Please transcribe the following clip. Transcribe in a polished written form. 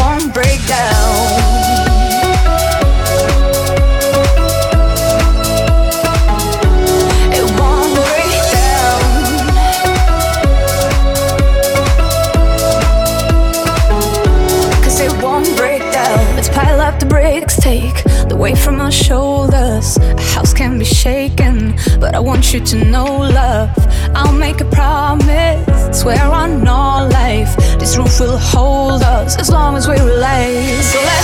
won't break down. It won't break down. Cause it won't break down. Let's pile up the bricks, take the weight from our shoulders. A house can be shaken, but I want you to know, love, I'll make a promise, swear on all life, this roof will hold us as long as we relate. So let's